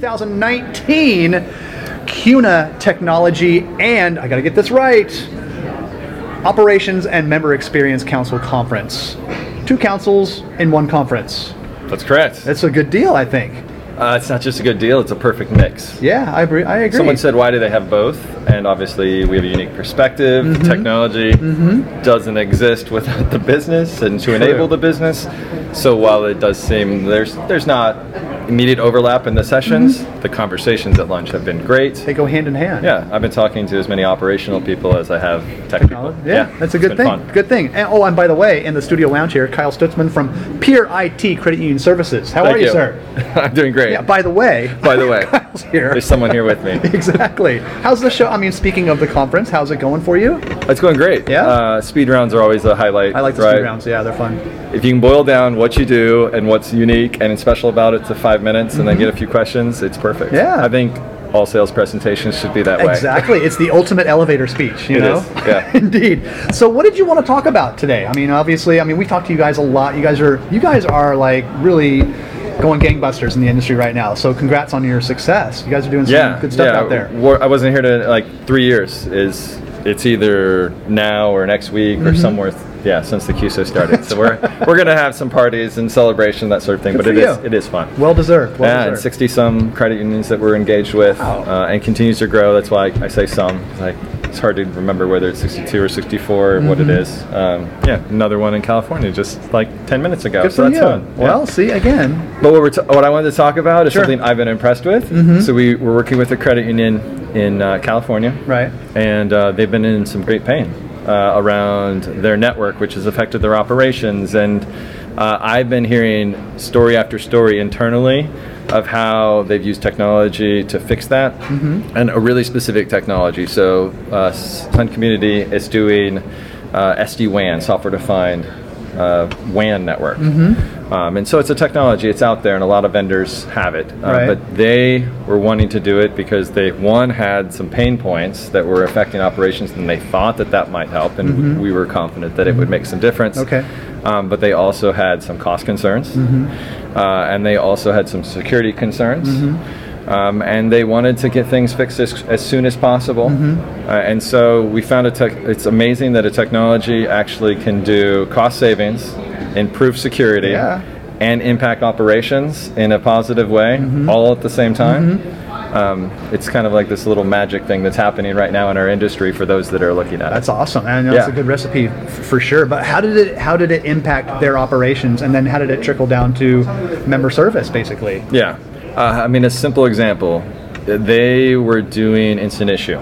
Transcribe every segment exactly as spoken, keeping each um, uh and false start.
thousand nineteen C U N A Technology and, I gotta get this right, Operations and Member Experience Council Conference. Two councils in one conference. That's correct. That's a good deal, I think. Uh, it's not just a good deal, it's a perfect mix. Yeah, I agree. I agree. Someone said, why do they have both? And obviously we have a unique perspective. Mm-hmm. Technology mm-hmm. doesn't exist without the business and to True. enable the business. So while it does seem there's there's not immediate overlap in the sessions, mm-hmm. the conversations at lunch have been great. They go hand in hand. Yeah, I've been talking to as many operational people as I have tech people. Yeah, yeah, that's a good thing. Fun. Good thing. And, oh, and by the way, in the studio lounge here, Kyle Stutzman from Peer I T Credit Union Services. How Thank are you, you. sir? I'm doing great. Yeah, by the way. By the way. Kyle's here. There's someone here with me. Exactly. How's the show? I mean, speaking of the conference, how's it going for you? It's going great. Yeah? Uh, speed rounds are always a highlight. I like the right? speed rounds. Yeah, they're fun. If you can boil down what you do and what's unique and special about it to five minutes mm-hmm. and then get a few questions, it's perfect. Yeah. I think all sales presentations should be that way. Exactly. It's the ultimate elevator speech, you it know? Is. Yeah. Indeed. So what did you want to talk about today? I mean, obviously, I mean, we talk to you guys a lot. You guys are, you guys are like really going gangbusters in the industry right now. So congrats on your success. You guys are doing some yeah, good stuff yeah. out there. I wasn't here to like three years. Is it's either now or next week mm-hmm. or somewhere. Yeah, since the Q S O started. So we're we're gonna have some parties and celebration, that sort of thing. Good but it you. is it is fun. Well deserved. Well yeah, deserved. and sixty some credit unions that we're engaged with, wow. uh, and continues to grow. That's why I, I say some. It's like it's hard to remember whether it's sixty-two or sixty-four or mm-hmm. what it is. Um, yeah, another one in California just like ten minutes ago. Good so for that's you. fun. Well, yeah. see again. But what we're t- what I wanted to talk about is sure. something I've been impressed with. Mm-hmm. So we we're working with a credit union in uh, California, right? And uh, they've been in some great pain. Uh, around their network, which has affected their operations. And uh, I've been hearing story after story internally of how they've used technology to fix that, mm-hmm. and a really specific technology. So uh, Sun Community is doing uh, S D WAN, software-defined uh, W A N network. Mm-hmm. um, and so it's a technology, it's out there, and a lot of vendors have it. Uh, right. But they were wanting to do it because they, one, had some pain points that were affecting operations, and they thought that that might help, and mm-hmm. we were confident that it would make some difference. Okay. Um, but they also had some cost concerns, mm-hmm. uh, and they also had some security concerns. Mm-hmm. Um, and they wanted to get things fixed as, as soon as possible. Mm-hmm. uh, and so we found a tech, it's amazing that a technology actually can do cost savings, improve security, yeah. and impact operations in a positive way, mm-hmm. all at the same time. Mm-hmm. um, it's kind of like this little magic thing that's happening right now in our industry for those that are looking at that's it. That's awesome. I know yeah. it's a good recipe f- for sure. But how did it how did it impact their operations, and then how did it trickle down to member service, basically? Yeah. Uh, I mean, a simple example, they were doing instant issue.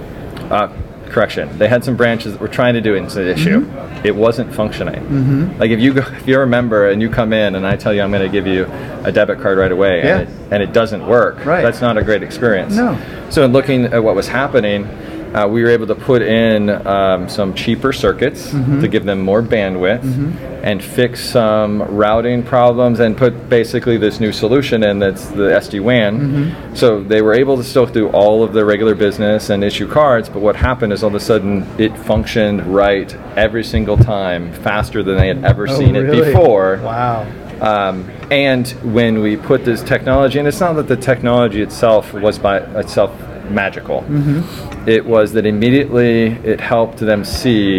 Uh, correction, they had some branches that were trying to do instant issue. Mm-hmm. It wasn't functioning. Mm-hmm. Like if you go, if you're a member and you come in and I tell you I'm going to give you a debit card right away, yeah. and, it, and it doesn't work, right. that's not a great experience. No. So in looking at what was happening, Uh, we were able to put in um, some cheaper circuits mm-hmm. to give them more bandwidth mm-hmm. and fix some routing problems and put basically this new solution in that's the S D WAN. Mm-hmm. So they were able to still do all of their regular business and issue cards, but what happened is all of a sudden it functioned right every single time, faster than they had ever oh, seen really? it before. Wow. Um, and when we put this technology, and it's not that the technology itself was by itself magical. Mm-hmm. It was that immediately it helped them see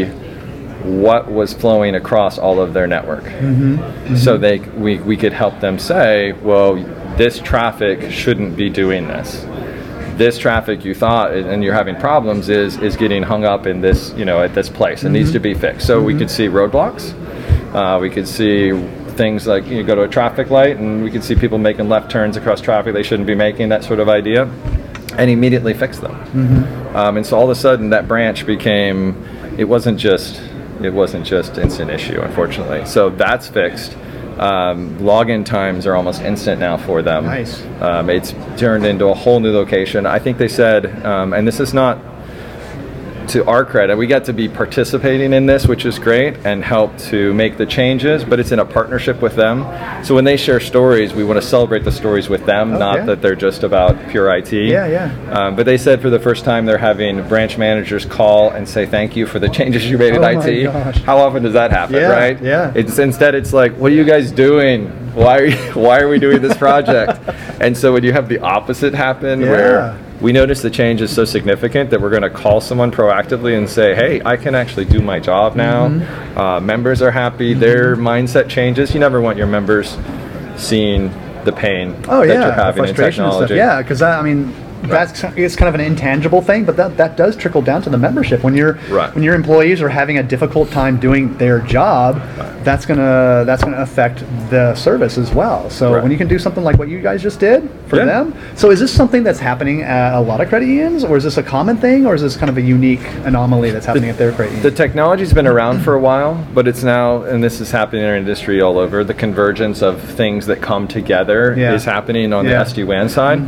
what was flowing across all of their network. Mm-hmm. Mm-hmm. So they we, we could help them say, well, this traffic shouldn't be doing this. This traffic you thought and you're having problems is is getting hung up in this, you know, at this place. It mm-hmm. needs to be fixed. So mm-hmm. we could see roadblocks. Uh, we could see things like you go to a traffic light and we could see people making left turns across traffic they shouldn't be making, that sort of idea. And immediately fix them. Mm-hmm. Um, and so all of a sudden that branch became, it wasn't just, it wasn't just instant issue, unfortunately. So that's fixed. Um, login times are almost instant now for them. Nice. Um, it's turned into a whole new location. I think they said, um, and this is not, to our credit, we got to be participating in this, which is great, and help to make the changes, but it's in a partnership with them. So when they share stories, we want to celebrate the stories with them, Oh, not yeah. that they're just about pure I T. Yeah, yeah. Um, but they said for the first time they're having branch managers call and say thank you for the changes you made in Oh I my T. gosh. How often does that happen, Yeah, right? yeah. It's instead it's like, what are you guys doing? Why are you, why are we doing this project? And so when you have the opposite happen, Yeah. where we notice the change is so significant that we're going to call someone proactively and say, hey, I can actually do my job now. Mm-hmm. Uh, members are happy. Mm-hmm. Their mindset changes. You never want your members seeing the pain Oh that yeah, you're the having in frustration and technology. stuff. Yeah, because I mean, that's it's kind of an intangible thing, but that, that does trickle down to the membership. When your Right. when your employees are having a difficult time doing their job, that's gonna that's gonna affect the service as well. So Right. when you can do something like what you guys just did for Yeah. them, so is this something that's happening at a lot of credit unions, or is this a common thing, or is this kind of a unique anomaly that's happening at their credit union? The technology's been around for a while, but it's now, and this is happening in our industry all over, the convergence of things that come together Yeah. is happening on Yeah. the S D WAN side.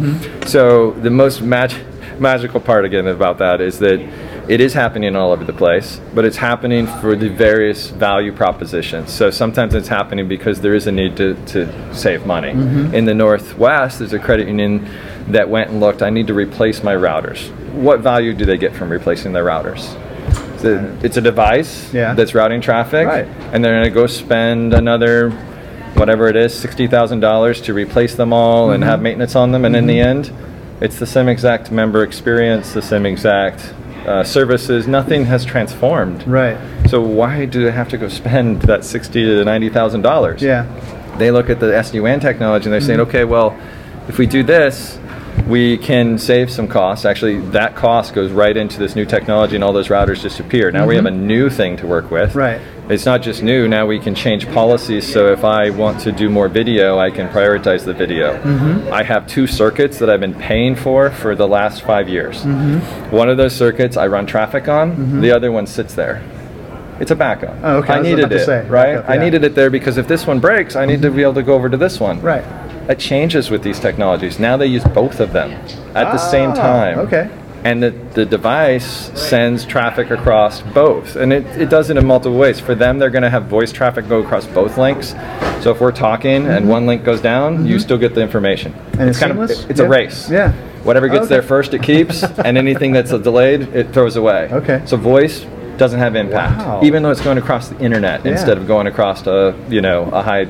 So the most mag- magical part again about that is that it is happening all over the place, but it's happening for the various value propositions. So sometimes it's happening because there is a need to, to save money. In the Northwest, there's a credit union that went and looked, I need to replace my routers. What value do they get from replacing their routers? It's a, it's a device Yeah. that's routing traffic, Right. and they're going to go spend another, whatever it is, sixty thousand dollars to replace them all and have maintenance on them, and in the end, it's the same exact member experience, the same exact uh, services. Nothing has transformed. Right. So why do they have to go spend that sixty to ninety thousand dollars? Yeah. They look at the S D WAN technology and they're saying, okay, well, if we do this, we can save some costs. Actually, that cost goes right into this new technology and all those routers disappear. Now we have a new thing to work with. Right. It's not just new, now we can change policies, so if I want to do more video, I can prioritize the video. Mm-hmm. I have two circuits that I've been paying for for the last five years. Mm-hmm. One of those circuits I run traffic on, Mm-hmm. the other one sits there. It's a backup. Oh, okay. I I was needed about to it, say, right? backup, I yeah. needed it there because if this one breaks, I need to be able to go over to this one. Right. That changes with these technologies. Now they use both of them at the same Ah, time. okay. And the, the device sends traffic across both. And it, it does it in multiple ways. For them, they're going to have voice traffic go across both links. So if we're talking and one link goes down, you still get the information. And it's kind seamless? of, it's Yeah. a race. Yeah. Whatever gets Okay. there first, it keeps. And anything that's delayed, it throws away. Okay. So voice doesn't have impact. Wow. Even though it's going across the internet Yeah. instead of going across a, you know, a high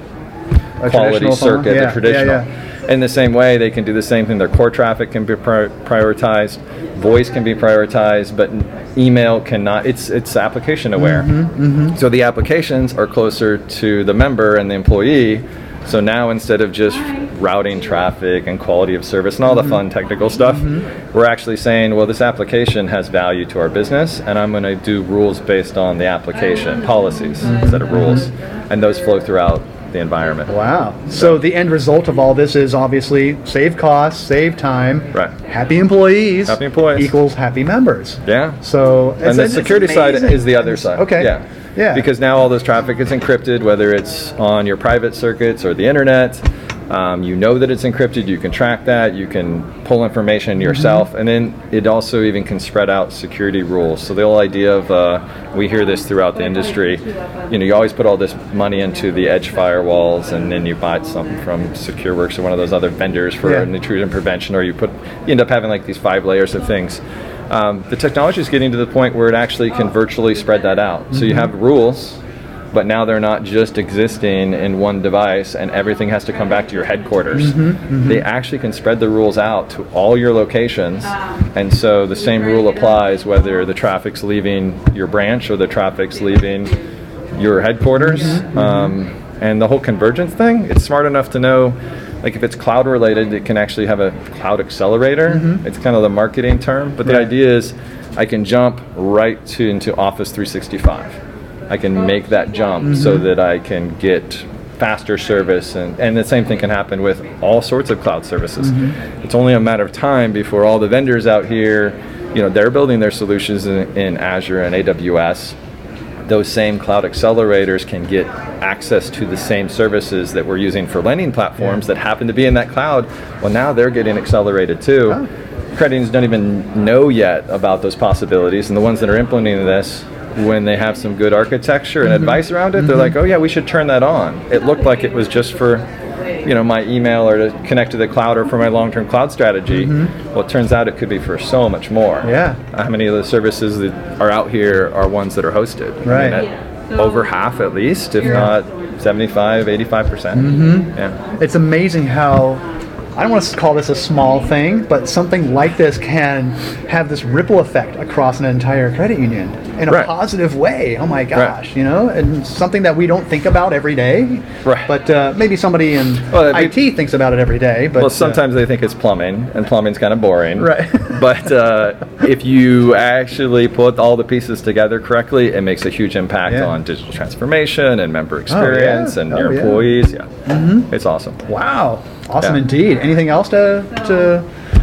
A quality traditional phone? circuit, Yeah, the traditional. yeah, yeah. In the same way, they can do the same thing. Their core traffic can be pri- prioritized, voice can be prioritized, but email cannot. It's it's application aware. Mm-hmm, So the applications are closer to the member and the employee. So now instead of just routing traffic and quality of service and all the fun technical stuff, we're actually saying, well, this application has value to our business, and I'm going to do rules based on the application, policies instead of rules, and those flow throughout the environment. Wow. So the end result of all this is obviously save costs, save time. Right. Happy employees. Happy employees. Equals happy members. Yeah. So it's- And the it's security side amazing. is the other side. Okay. Yeah. Yeah. Because now all this traffic is encrypted, whether it's on your private circuits or the internet. Um, you know that it's encrypted. You can track that. You can pull information yourself, and then it also even can spread out security rules. So the whole idea of uh, we hear this throughout the industry. You know, you always put all this money into the edge firewalls, and then you buy something from SecureWorks or one of those other vendors for Yeah. an intrusion prevention, or you put you end up having like these five layers of things. Um, the technology is getting to the point where it actually can virtually spread that out. So you have rules, but now they're not just existing in one device and everything has to come back to your headquarters. They actually can spread the rules out to all your locations, and so the same rule applies whether the traffic's leaving your branch or the traffic's leaving your headquarters. Um, and the whole convergence thing, it's smart enough to know, like if it's cloud related, it can actually have a cloud accelerator. It's kind of the marketing term, but the Right. idea is I can jump right to into Office three sixty-five. I can make that jump so that I can get faster service, and, and the same thing can happen with all sorts of cloud services. It's only a matter of time before all the vendors out here, you know, they're building their solutions in, in Azure and A W S. Those same cloud accelerators can get access to the same services that we're using for lending platforms that happen to be in that cloud. Well, now they're getting accelerated too. credit unions don't even know yet about those possibilities, and the ones that are implementing this, when they have some good architecture and mm-hmm. advice around it, mm-hmm. they're like, oh yeah, we should turn that on. It looked like it was just for, you know, my email or to connect to the cloud or for my long-term cloud strategy. Mm-hmm. Well, it turns out it could be for so much more. Yeah. How many of the services that are out here are ones that are hosted? Right. I mean, at, over half at least, if yeah. not seventy-five, eighty-five percent. Mm-hmm. Yeah. It's amazing how, I don't want to call this a small thing, but something like this can have this ripple effect across an entire credit union in a right. positive way. Oh my gosh, right. you know, and something that we don't think about every day. Right. But uh, maybe somebody in well, I T thinks about it every day. But well, sometimes uh, they think it's plumbing, and plumbing's kind of boring. Right. But uh, if you actually put all the pieces together correctly, it makes a huge impact yeah. on digital transformation and member experience oh, yeah. and oh, your yeah. employees. Yeah, mm-hmm. It's awesome. Wow, awesome yeah. indeed. Anything else to to?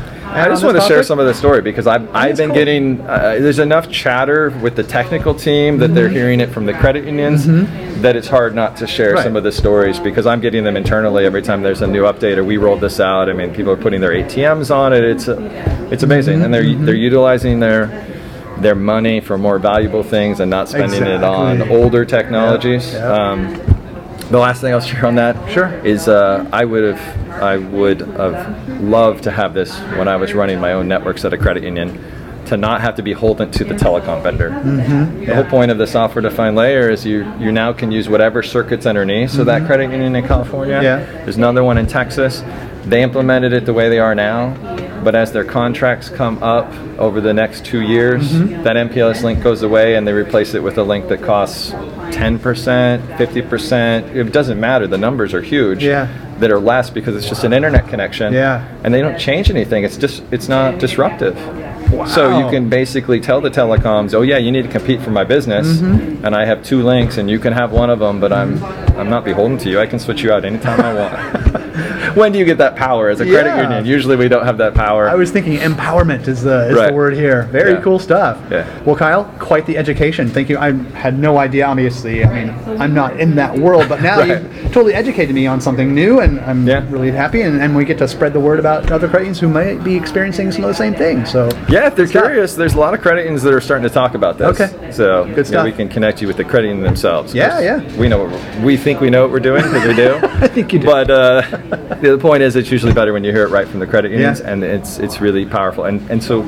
I just want to share some of the story because I've, I've been cool. getting, uh, there's enough chatter with the technical team that mm-hmm. they're hearing it from the credit unions mm-hmm. that it's hard not to share right. some of the stories because I'm getting them internally every time there's a new update or we rolled this out. I mean, people are putting their A T Ms on it. It's uh, it's amazing. Mm-hmm. And they're mm-hmm. they're utilizing their their money for more valuable things and not spending exactly. it on older technologies. Yep. Yep. Um, the last thing I'll share on that sure. is uh, I would have I would have loved to have this when I was running my own networks at a credit union, to not have to be beholden to the telecom vendor. Mm-hmm. The yeah. whole point of the software-defined layer is you you now can use whatever circuits underneath. So mm-hmm. that credit union in California, yeah. there's another one in Texas. They implemented it the way they are now, but as their contracts come up over the next two years, mm-hmm. that M P L S link goes away and they replace it with a link that costs ten percent, fifty percent. It doesn't matter. The numbers are huge. Yeah. That are less because it's just an internet connection. Yeah. And they don't change anything. It's just it's not disruptive. Wow. So you can basically tell the telecoms, oh yeah, you need to compete for my business, mm-hmm. and I have two links, and you can have one of them, but I'm I'm not beholden to you. I can switch you out anytime I want. When do you get that power as a credit yeah. union? Usually we don't have that power. I was thinking empowerment is the, is right. the word here. Very yeah. cool stuff. Yeah. Well, Kyle, quite the education. Thank you. I had no idea, obviously. I mean, I'm not in that world, but now right. you've totally educated me on something new, and I'm yeah. really happy, and, and we get to spread the word about other credit unions who might be experiencing some of the same things. So yeah, if they're curious, there's a lot of credit unions that are starting to talk about this. Okay. So good stuff. Yeah, we can connect you with the credit union themselves. Yeah, yeah. We know what we're, we think we know what we're doing because we do. I think you do. But uh, the point is, it's usually better when you hear it right from the credit unions, yeah. and it's it's really powerful. And and so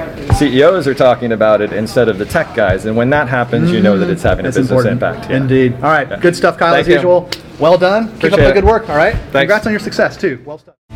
C E Os are talking about it instead of the tech guys, and when that happens, mm-hmm. you know that it's having That's a business important. impact. Yeah. Indeed. All right, yeah. good stuff, Kyle. Thank as usual. You. Well done. Keep Appreciate up the it. good work. All right. Thanks. Congrats on your success too. Well done.